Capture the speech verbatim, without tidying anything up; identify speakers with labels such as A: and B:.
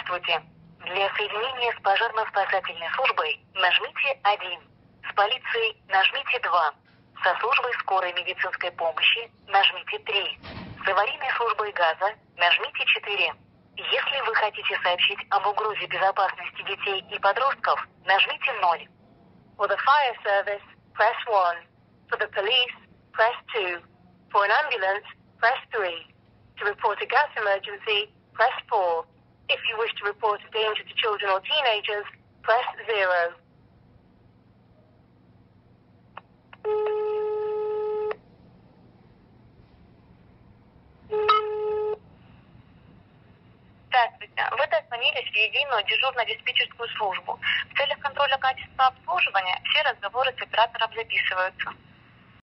A: Здравствуйте. Для соединения с пожарно-спасательной службой нажмите один. С полицией нажмите два. Со службой скорой медицинской помощи нажмите три. С аварийной службой газа нажмите четыре. Если вы хотите сообщить об угрозе безопасности детей и подростков, нажмите ноль. For the fire service, press one. For the police, press two. For an ambulance, press three. To report a gas emergency, press four. If you wish to report a danger to children or teenagers, press zero. Здравствуйте. Вы дозвонились в единую дежурно-диспетчерскую службу. В целях контроля качества обслуживания все разговоры с оператором записываются.